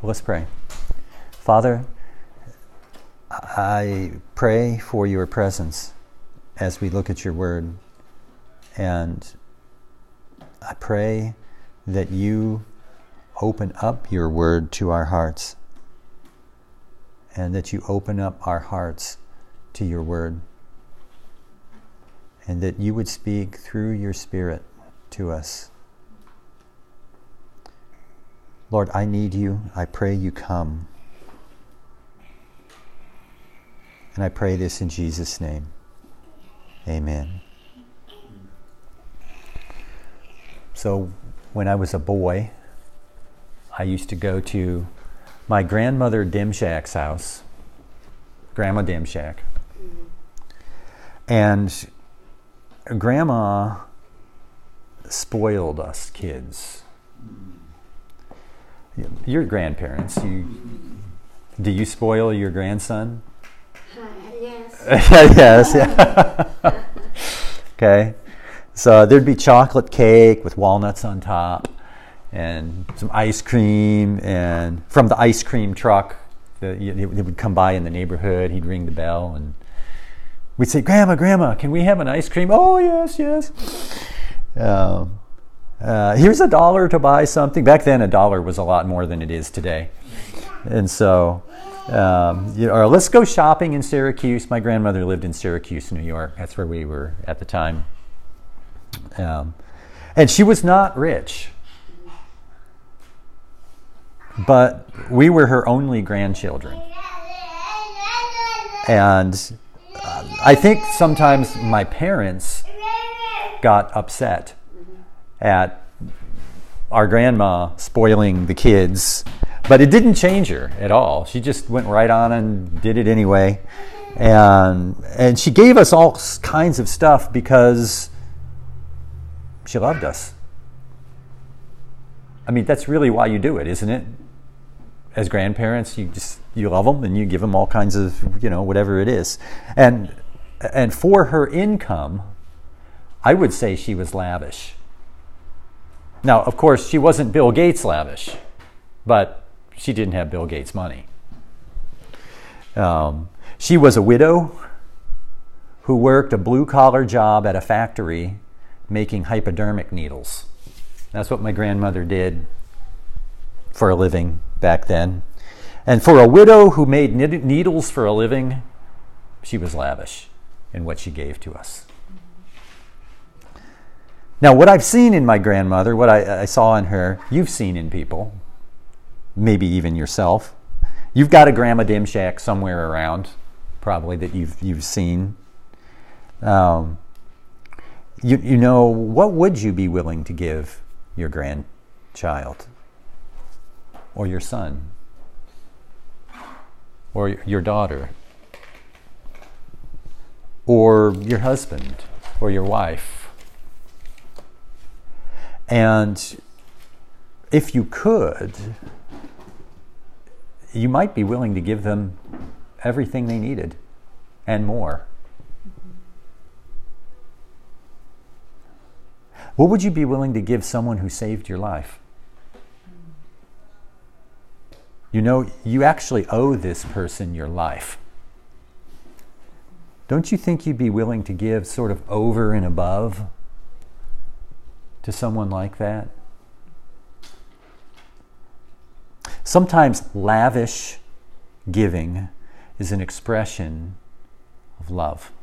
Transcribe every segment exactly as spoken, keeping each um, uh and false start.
Well, let's pray. Father, I pray for your presence as we look at your word. And I pray that you open up your word to our hearts, and that you open up our hearts to your word, and that you would speak through your Spirit to us. Lord, I need you. I pray you come. And I pray this in Jesus' name. Amen. So, when I was a boy, I used to go to my grandmother Dimshak's house, Grandma Dimshak. And Grandma spoiled us kids. Your grandparents, you, do you spoil your grandson? Uh, yes. Yes, yeah. Okay. So there'd be chocolate cake with walnuts on top, and some ice cream, and from the ice cream truck, the, they would come by in the neighborhood, he'd ring the bell, and we'd say, Grandma, Grandma, can we have an ice cream? Oh, yes, yes. Um, uh, here's a dollar to buy something. Back then, a dollar was a lot more than it is today. And so, um, you know, or let's go shopping in Syracuse. My grandmother lived in Syracuse, New York. That's where we were at the time. Um, and she was not rich. But we were her only grandchildren. And uh, I think sometimes my parents got upset at our grandma spoiling the kids, but it didn't change her at all. She just went right on and did it anyway. And and she gave us all kinds of stuff because she loved us. I mean, that's really why you do it, isn't it? As grandparents, you just you love them and you give them all kinds of, you know, whatever it is. And and for her income, I would say she was lavish. Now, of course, she wasn't Bill Gates lavish, but she didn't have Bill Gates' money. Um, she was a widow who worked a blue-collar job at a factory making hypodermic needles. That's what my grandmother did for a living back then. And for a widow who made needles for a living, she was lavish in what she gave to us. Now, what I've seen in my grandmother, what I, I saw in her, you've seen in people, maybe even yourself. You've got a Grandma Dimshak somewhere around, probably, that you've you've seen. Um, you you know, what would you be willing to give your grandchild, or your son, or your daughter, or your husband, or your wife? And if you could, you might be willing to give them everything they needed and more. What would you be willing to give someone who saved your life? You know, you actually owe this person your life. Don't you think you'd be willing to give sort of over and above to someone like that? Sometimes lavish giving is an expression of love.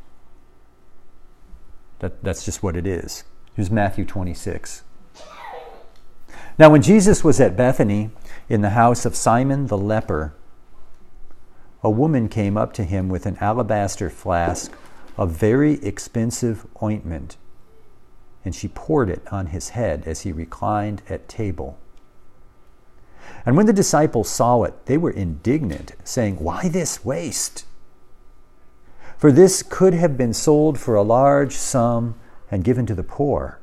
That, that's just what it is. Here's Matthew twenty-six. Now, when Jesus was at Bethany in the house of Simon the leper, a woman came up to him with an alabaster flask of very expensive ointment, and she poured it on his head as he reclined at table. And when the disciples saw it, they were indignant, saying, "Why this waste? For this could have been sold for a large sum and given to the poor."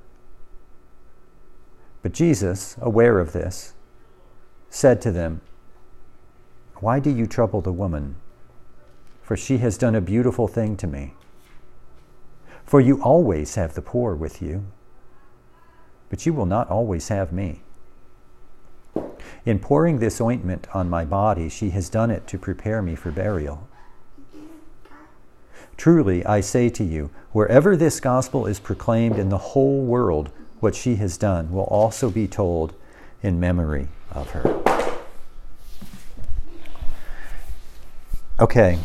But Jesus, aware of this, said to them, "Why do you trouble the woman? For she has done a beautiful thing to me. For you always have the poor with you, but you will not always have me. In pouring this ointment on my body, she has done it to prepare me for burial. Truly, I say to you, wherever this gospel is proclaimed in the whole world, what she has done will also be told in memory of her. Okay.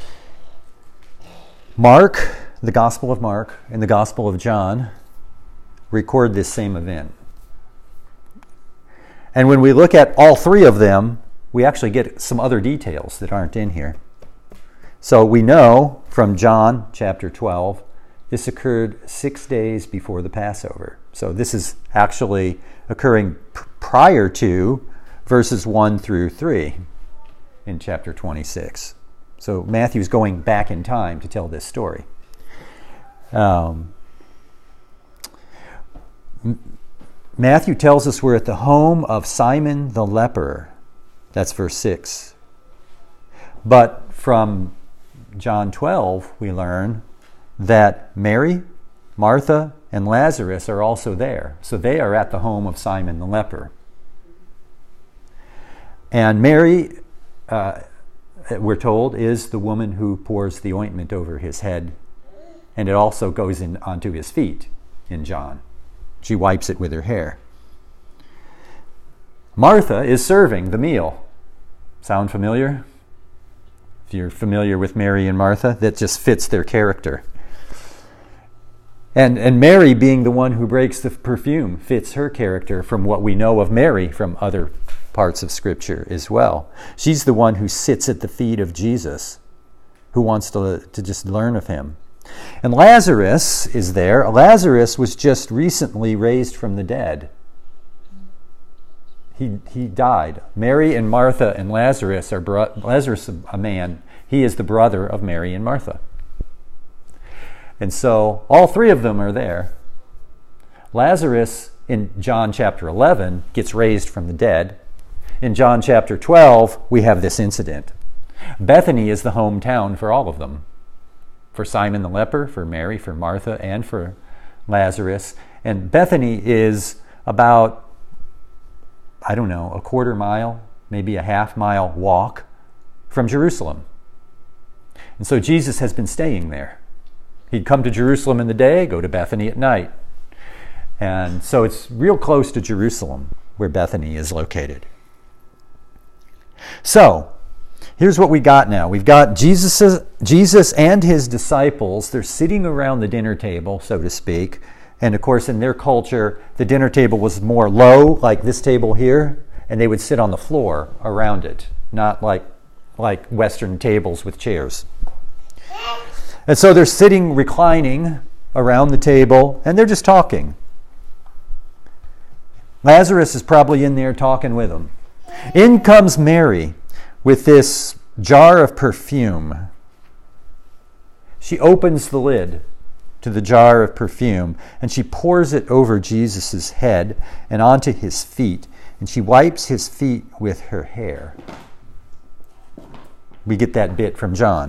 Mark, the Gospel of Mark, and the Gospel of John record this same event. And when we look at all three of them, we actually get some other details that aren't in here. So we know from John chapter twelve, this occurred six days before the Passover. So this is actually occurring p- prior to verses one through three in chapter twenty-six. So Matthew's going back in time to tell this story. Um, Matthew tells us we're at the home of Simon the leper. That's verse six. But from John twelve, we learn that Mary, Martha, and Lazarus are also there. So they are at the home of Simon the leper. And Mary, uh, we're told, is the woman who pours the ointment over his head. And it also goes in onto his feet in John. She wipes it with her hair. Martha is serving the meal. Sound familiar? If you're familiar with Mary and Martha, that just fits their character. And, and Mary, being the one who breaks the perfume, fits her character from what we know of Mary from other parts of Scripture as well. She's the one who sits at the feet of Jesus, who wants to, to just learn of him. And Lazarus is there. Lazarus was just recently raised from the dead. He he died. Mary and Martha and Lazarus are bro- Lazarus, a man. He is the brother of Mary and Martha. And so all three of them are there. Lazarus in John chapter eleven gets raised from the dead. In John chapter twelve, we have this incident. Bethany is the hometown for all of them. For Simon the leper, for Mary, for Martha, and for Lazarus. And Bethany is about, I don't know, a quarter mile, maybe a half mile walk from Jerusalem. And so Jesus has been staying there. He'd come to Jerusalem in the day, go to Bethany at night. And so it's real close to Jerusalem where Bethany is located. So, here's what we got now. We've got Jesus, Jesus and his disciples. They're sitting around the dinner table, so to speak. And of course, in their culture, the dinner table was more low, like this table here, and they would sit on the floor around it, not like, like Western tables with chairs. And so they're sitting, reclining around the table, and they're just talking. Lazarus is probably in there talking with them. In comes Mary with this jar of perfume. She opens the lid to the jar of perfume, and she pours it over Jesus' head and onto his feet, and she wipes his feet with her hair. We get that bit from John.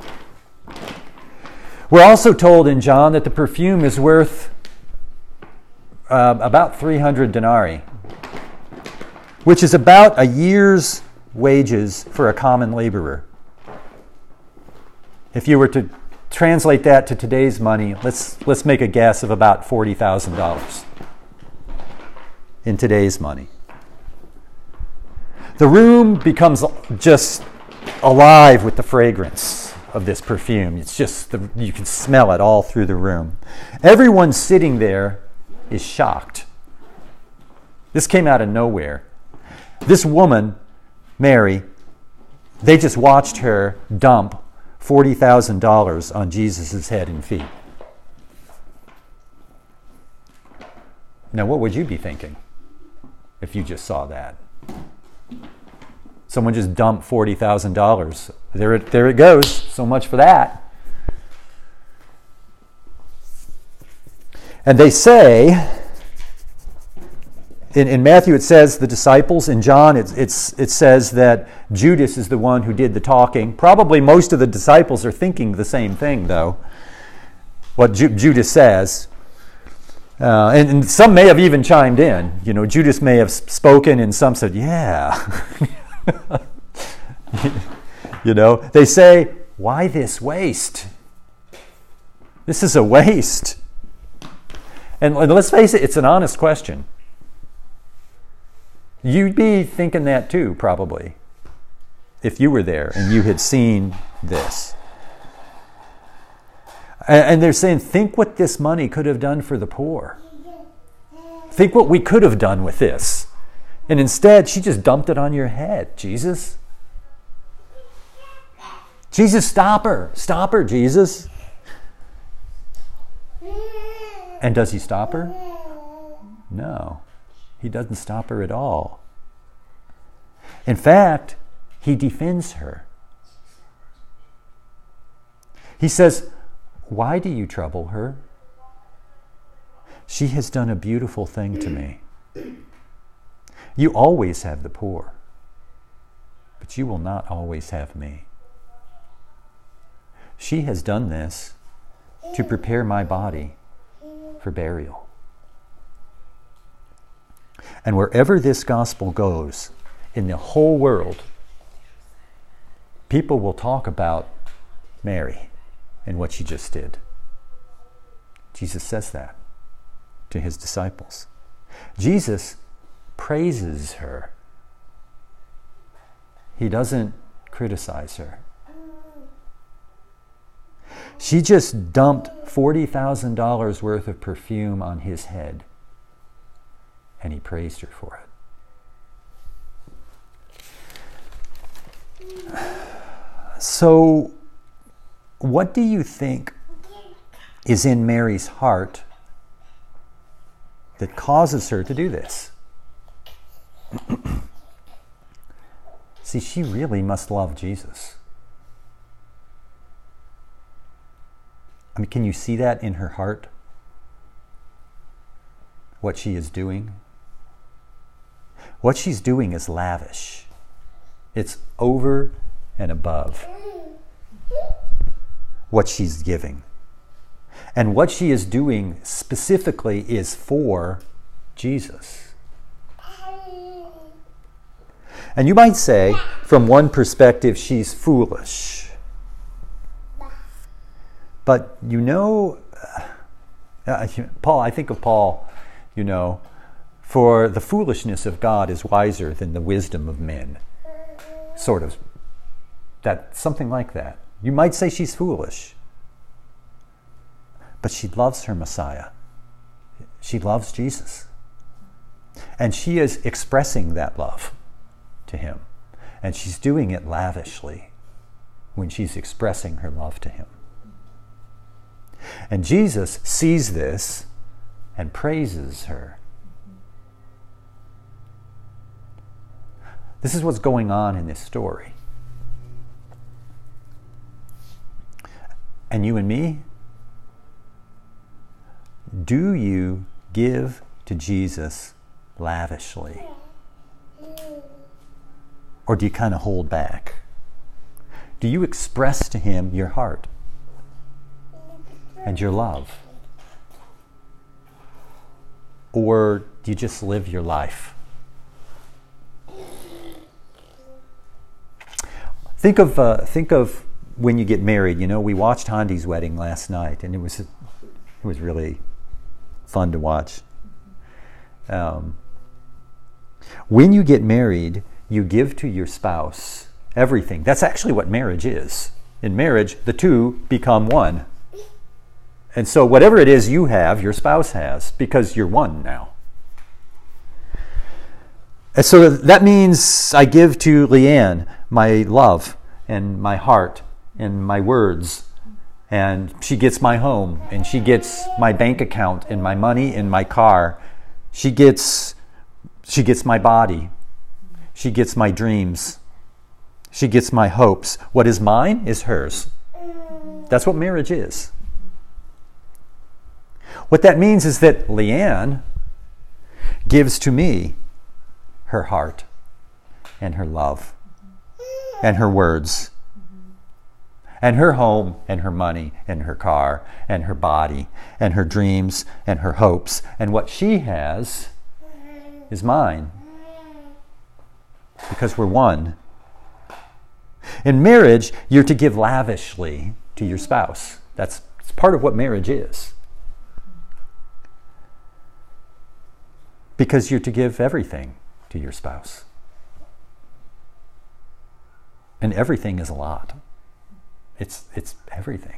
We're also told in John that the perfume is worth uh, about three hundred denarii, which is about a year's wages for a common laborer. If you were to translate that to today's money, let's let's make a guess of about forty thousand dollars in today's money. The room becomes just alive with the fragrance of this perfume. It's just, the, you can smell it all through the room. Everyone sitting there is shocked. This came out of nowhere. This woman, Mary, they just watched her dump forty thousand dollars on Jesus' head and feet. Now, what would you be thinking if you just saw that? Someone just dumped forty thousand dollars. There it, there it goes. So much for that. And they say, in, in Matthew it says the disciples. In John it's, it's, it says that Judas is the one who did the talking. Probably most of the disciples are thinking the same thing, though. What Ju- Judas says. Uh, and, and some may have even chimed in. You know, Judas may have spoken, and some said, "Yeah." You know, they say, "Why this waste? This is a waste." And let's face it, it's an honest question. You'd be thinking that too, probably, if you were there and you had seen this. And they're saying, think what this money could have done for the poor. Think what we could have done with this. And instead, she just dumped it on your head, Jesus. Jesus, stop her. Stop her, Jesus. And does he stop her? No. He doesn't stop her at all. In fact, he defends her. He says, "Why do you trouble her? She has done a beautiful thing to me. You always have the poor, but you will not always have me. She has done this to prepare my body for burial." And wherever this gospel goes in the whole world, people will talk about Mary and what she just did. Jesus says that to his disciples. Jesus praises her. He doesn't criticize her. She just dumped forty thousand dollars worth of perfume on his head, and he praised her for it. So, what do you think is in Mary's heart that causes her to do this? See, she really must love Jesus. I mean, can you see that in her heart? What she is doing? What she's doing is lavish. It's over and above what she's giving. And what she is doing specifically is for Jesus. And you might say, from one perspective, she's foolish. But you know, uh, Paul, I think of Paul, you know, for the foolishness of God is wiser than the wisdom of men. Sort of. That, something like that. You might say she's foolish. But she loves her Messiah. She loves Jesus. And she is expressing that love to him. And she's doing it lavishly when she's expressing her love to him. And Jesus sees this and praises her. This is what's going on in this story. And you and me, do you give to Jesus lavishly? Or do you kind of hold back? Do you express to him your heart and your love? Or do you just live your life? Think of uh, think of when you get married. You know, we watched Handi's wedding last night, and it was it was really fun to watch. Um, when you get married, you give to your spouse everything. That's actually what marriage is. In marriage, the two become one. And so whatever it is you have, your spouse has, because you're one now. And so that means I give to Leanne my love and my heart and my words. And she gets my home, and she gets my bank account and my money and my car. She gets she gets my body. She gets my dreams. She gets my hopes. What is mine is hers. That's what marriage is. What that means is that Leanne gives to me her heart and her love and her words And her home, and her money, and her car, and her body, and her dreams, and her hopes. And what she has is mine. Because we're one. In marriage, you're to give lavishly to your spouse. That's, that's part of what marriage is. Because you're to give everything to your spouse. And everything is a lot. It's, it's everything.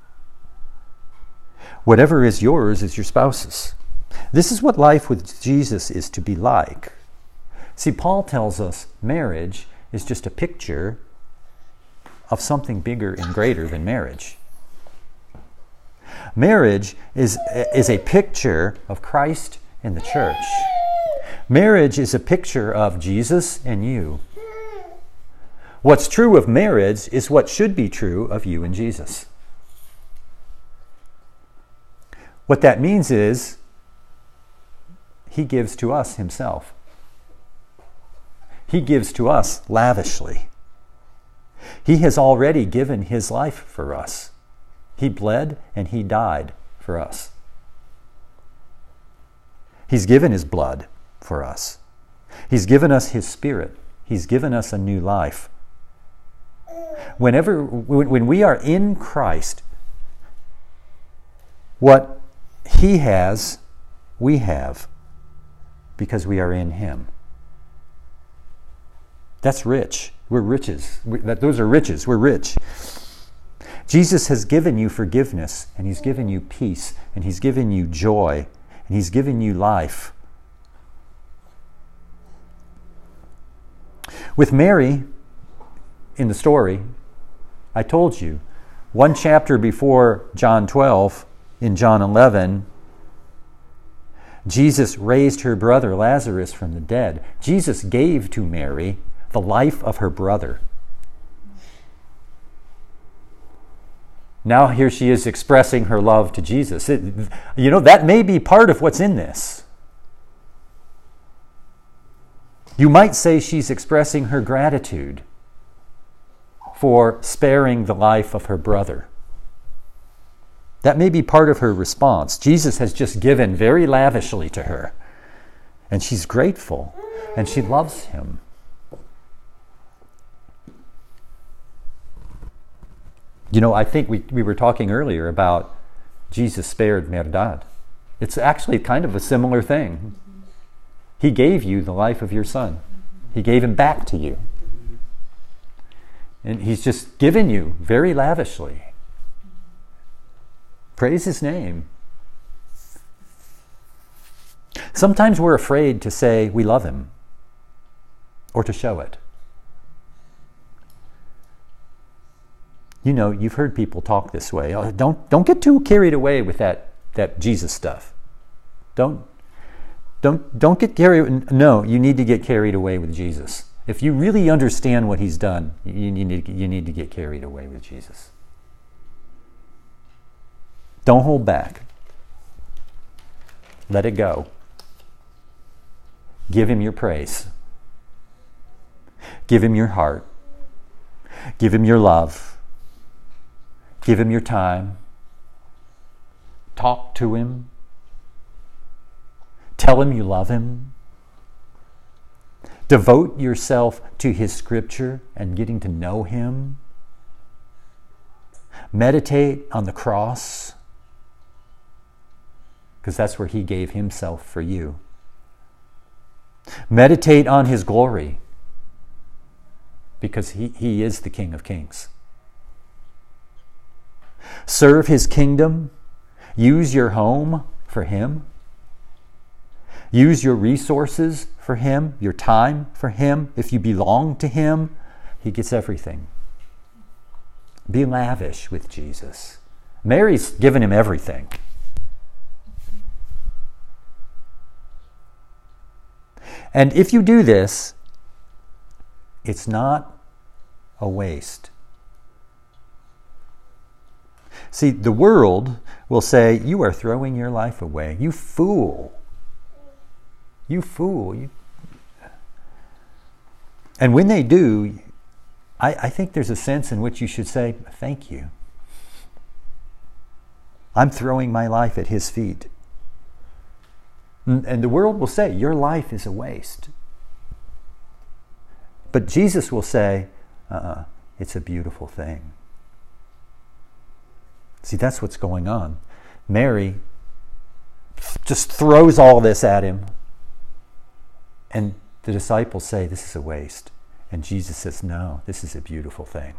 Whatever is yours is your spouse's. This is what life with Jesus is to be like. See, Paul tells us marriage is just a picture of something bigger and greater than marriage. Marriage is, is a picture of Christ and the church. Marriage is a picture of Jesus and you. What's true of marriage is what should be true of you and Jesus. What that means is he gives to us himself. He gives to us lavishly. He has already given his life for us. He bled and he died for us. He's given his blood for us. He's given us his spirit. He's given us a new life. Whenever, when we are in Christ, what he has, we have, because we are in him. That's rich. We're riches. We, that, those are riches. We're rich. Jesus has given you forgiveness, and he's given you peace, and he's given you joy, and he's given you life. With Mary, in the story, I told you, one chapter before John twelve, in John eleven, Jesus raised her brother Lazarus from the dead. Jesus gave to Mary the life of her brother. Now here she is expressing her love to Jesus. It, you know, that may be part of what's in this. You might say she's expressing her gratitude for sparing the life of her brother. That may be part of her response. Jesus has just given very lavishly to her. And she's grateful. And she loves him. You know, I think we, we were talking earlier about Jesus spared Merdad. It's actually kind of a similar thing. He gave you the life of your son. He gave him back to you. And he's just given you very lavishly. Praise his name. Sometimes we're afraid to say we love him or to show it. You know, you've heard people talk this way. Oh, don't don't get too carried away with that, that Jesus stuff. Don't don't don't get carried. No, you need to get carried away with Jesus. If you really understand what he's done, you need you need to get carried away with Jesus. Don't hold back. Let it go. Give him your praise. Give him your heart. Give him your love. Give him your time. Talk to him. Tell him you love him. Devote yourself to his scripture and getting to know him. Meditate on the cross, because that's where he gave himself for you. Meditate on his glory, because he, he is the King of Kings. Serve his kingdom. Use your home for him. Use your resources for him, your time for him. If you belong to him, he gets everything. Be lavish with Jesus. Mary's given him everything. And if you do this, it's not a waste. See, the world will say, you are throwing your life away. You fool. You fool. You... And when they do, I, I think there's a sense in which you should say, thank you. I'm throwing my life at his feet. And the world will say, your life is a waste. But Jesus will say, uh-uh, it's a beautiful thing. See, that's what's going on. Mary just throws all this at him. And the disciples say, this is a waste. And Jesus says, no, this is a beautiful thing.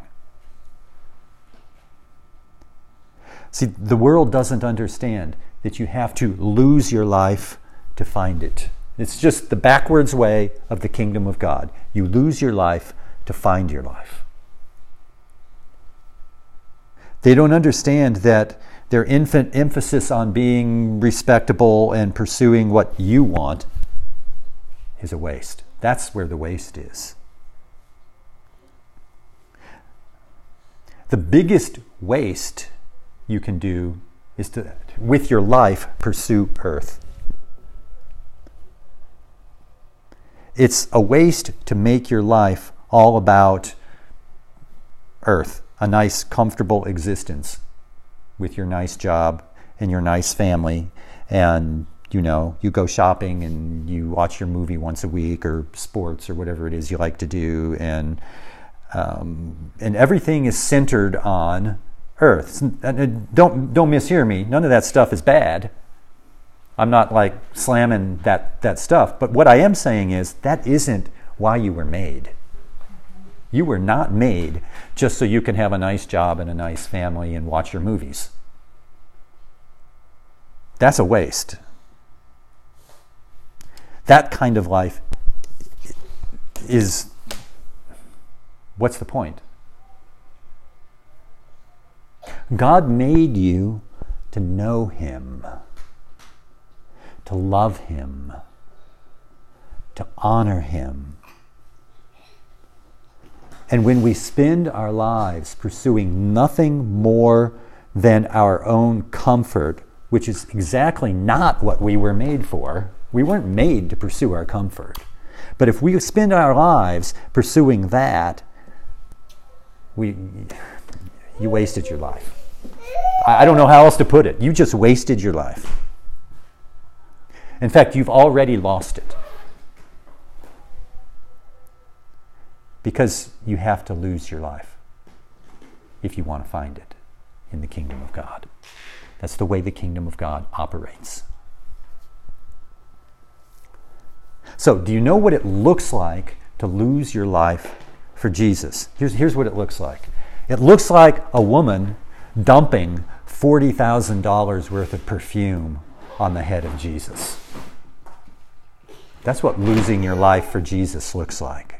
See, the world doesn't understand that you have to lose your life to find it. It's just the backwards way of the kingdom of God. You lose your life to find your life. They don't understand that their infant emphasis on being respectable and pursuing what you want is a waste. That's where the waste is. The biggest waste you can do is to, with your life, pursue earth. It's a waste to make your life all about earth, a nice, comfortable existence with your nice job and your nice family, and you know, you go shopping and you watch your movie once a week, or sports, or whatever it is you like to do, and um, and everything is centered on earth. And don't don't mishear me. None of that stuff is bad. I'm not like slamming that that stuff. But what I am saying is that isn't why you were made. You were not made just so you can have a nice job and a nice family and watch your movies. That's a waste. That kind of life is, what's the point? God made you to know him, to love him, to honor him. And when we spend our lives pursuing nothing more than our own comfort, which is exactly not what we were made for, we weren't made to pursue our comfort. But if we spend our lives pursuing that, we, you wasted your life. I don't know how else to put it. You just wasted your life. In fact, you've already lost it. Because you have to lose your life if you want to find it in the kingdom of God. That's the way the kingdom of God operates. So, do you know what it looks like to lose your life for Jesus? Here's, here's what it looks like. It looks like a woman dumping forty thousand dollars worth of perfume on the head of Jesus. That's what losing your life for Jesus looks like.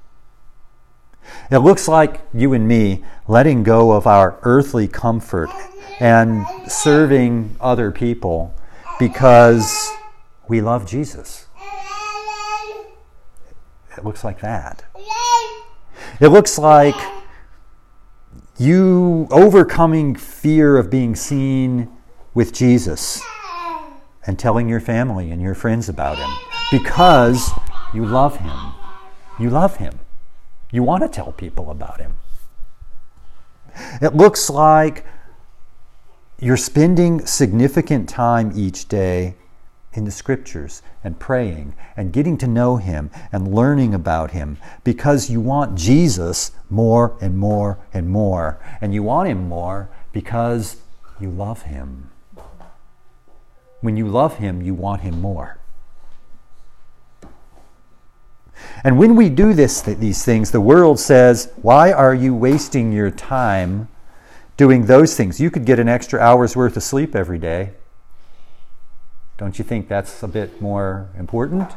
It looks like you and me letting go of our earthly comfort and serving other people because we love Jesus. It looks like that. It looks like you overcoming fear of being seen with Jesus and telling your family and your friends about him because you love him. You love him. You want to tell people about him. It looks like you're spending significant time each day in the scriptures and praying and getting to know him and learning about him because you want Jesus more and more and more. And you want him more because you love him. When you love him, you want him more. And when we do this, these things, the world says, why are you wasting your time doing those things? You could get an extra hour's worth of sleep every day. Don't you think that's a bit more important?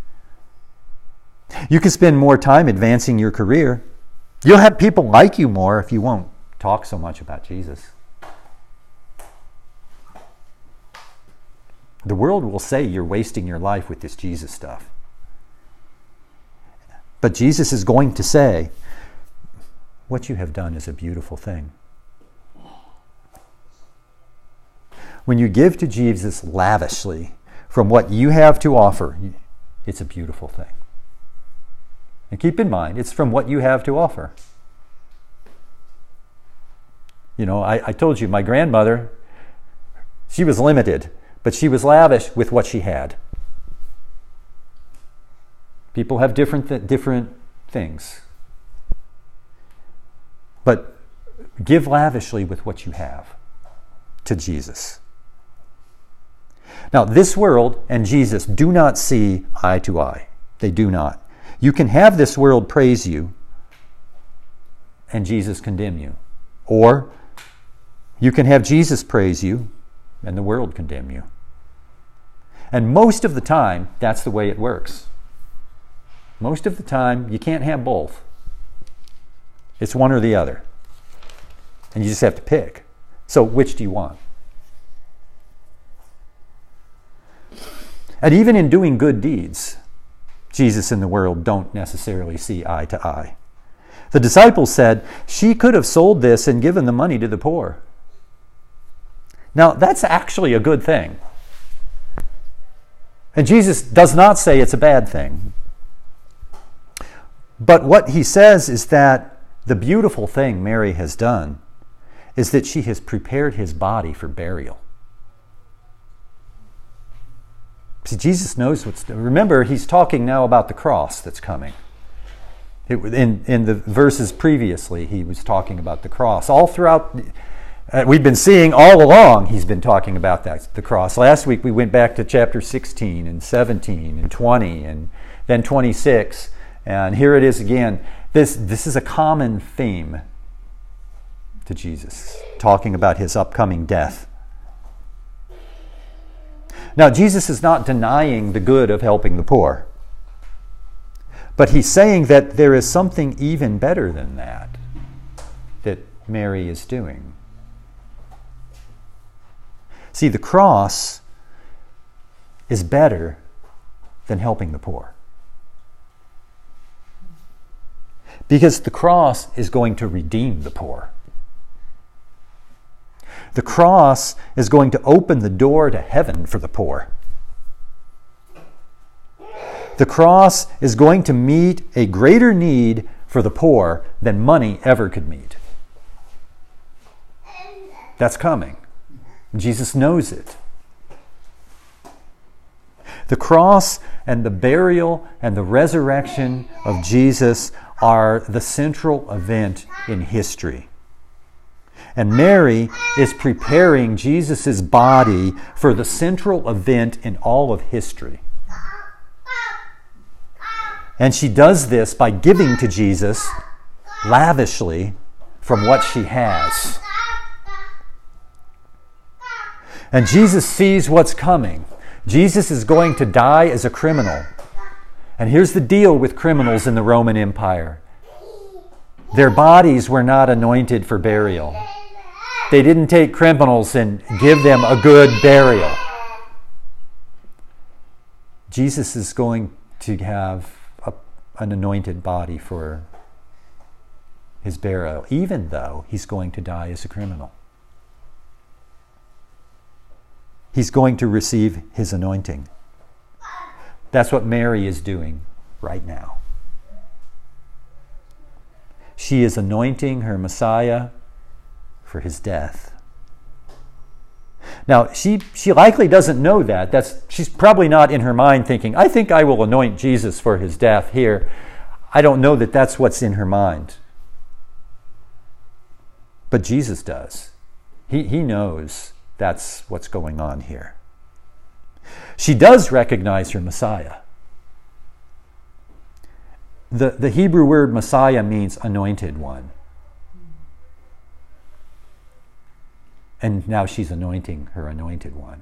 You can spend more time advancing your career. You'll have people like you more if you won't talk so much about Jesus. The world will say you're wasting your life with this Jesus stuff. But Jesus is going to say, what you have done is a beautiful thing. When you give to Jesus lavishly from what you have to offer, it's a beautiful thing. And keep in mind, it's from what you have to offer. You know, I, I told you, my grandmother, she was limited, but she was lavish with what she had. People have different th- different things. But give lavishly with what you have to Jesus. Now, this world and Jesus do not see eye to eye. They do not. You can have this world praise you and Jesus condemn you. Or you can have Jesus praise you and the world condemn you. And most of the time, that's the way it works. Most of the time, you can't have both. It's one or the other. And you just have to pick. So which do you want? And even in doing good deeds, Jesus and the world don't necessarily see eye to eye. The disciples said, she could have sold this and given the money to the poor. Now, that's actually a good thing. And Jesus does not say it's a bad thing. But what he says is that the beautiful thing Mary has done is that she has prepared his body for burial. See, Jesus knows what's... Remember, he's talking now about the cross that's coming. It, in, in the verses previously, he was talking about the cross. All throughout... Uh, we've been seeing all along he's been talking about that, the cross. Last week we went back to chapter sixteen and seventeen and twenty and then twenty-six. And here it is again. This, this is a common theme to Jesus, talking about his upcoming death. Now, Jesus is not denying the good of helping the poor. But he's saying that there is something even better than that that Mary is doing. See, the cross is better than helping the poor. Because the cross is going to redeem the poor. The cross is going to open the door to heaven for the poor. The cross is going to meet a greater need for the poor than money ever could meet. That's coming. Jesus knows it. The cross and the burial and the resurrection of Jesus are the central event in history. And Mary is preparing Jesus' body for the central event in all of history. And she does this by giving to Jesus lavishly from what she has. And Jesus sees what's coming. Jesus is going to die as a criminal. And here's the deal with criminals in the Roman Empire. Their bodies were not anointed for burial. They didn't take criminals and give them a good burial. Jesus is going to have a, an anointed body for his burial, even though he's going to die as a criminal. He's going to receive his anointing. That's what Mary is doing right now. She is anointing her Messiah for his death. Now, she, she likely doesn't know that. That's, she's probably not in her mind thinking, I think I will anoint Jesus for his death here. I don't know that that's what's in her mind. But Jesus does. He, he knows that's what's going on here. She does recognize her Messiah. The, the Hebrew word Messiah means anointed one. And now she's anointing her anointed one.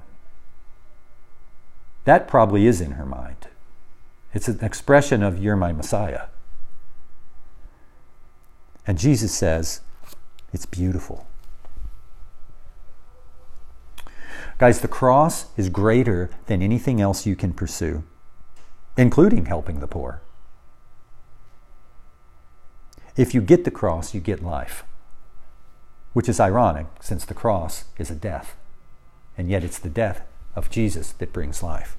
That probably is in her mind. It's an expression of, you're my Messiah. And Jesus says, it's beautiful. Guys, the cross is greater than anything else you can pursue, including helping the poor. If you get the cross, you get life. Which is ironic, since the cross is a death. And yet it's the death of Jesus that brings life.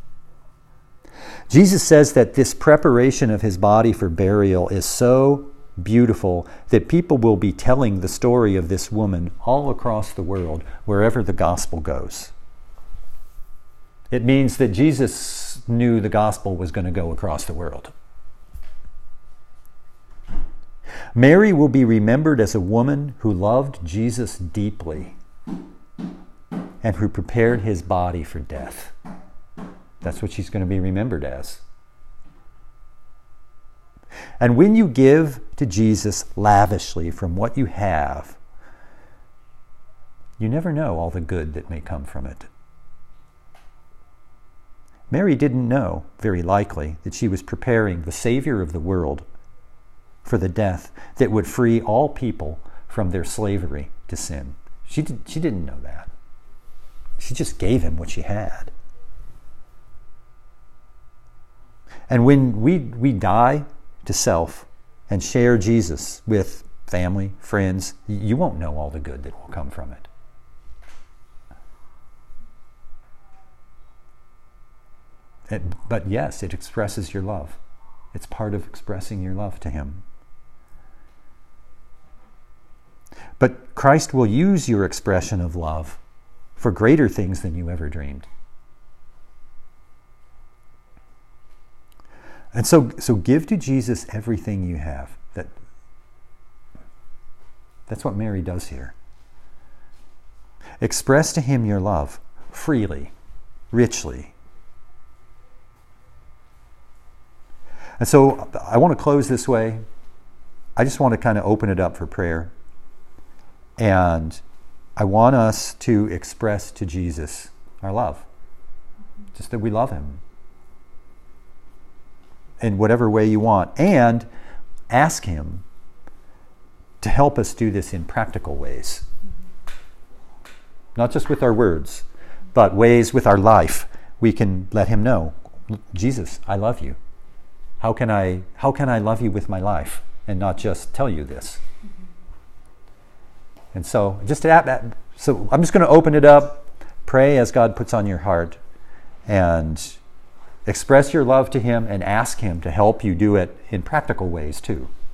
Jesus says that this preparation of his body for burial is so beautiful that people will be telling the story of this woman all across the world, wherever the gospel goes. It means that Jesus knew the gospel was going to go across the world. Mary will be remembered as a woman who loved Jesus deeply and who prepared his body for death. That's what she's going to be remembered as. And when you give to Jesus lavishly from what you have, you never know all the good that may come from it. Mary didn't know, very likely, that she was preparing the Savior of the world for the death that would free all people from their slavery to sin. She, did, she didn't know that. She just gave him what she had. And when we, we die to self and share Jesus with family, friends, you won't know all the good that will come from it. It, but yes, it expresses your love. It's part of expressing your love to him. But Christ will use your expression of love for greater things than you ever dreamed. And so, so give to Jesus everything you have. That, that's what Mary does here. Express to him your love freely, richly. And so I want to close this way. I just want to kind of open it up for prayer. And I want us to express to Jesus our love. Just that we love him. In whatever way you want. And ask him to help us do this in practical ways. Not just with our words, but ways with our life. We can let him know, Jesus, I love you. How can I, how can I love you with my life and not just tell you this? Mm-hmm. And so, just to add, so I'm just going to open it up, pray as God puts on your heart, and express your love to him and ask him to help you do it in practical ways too.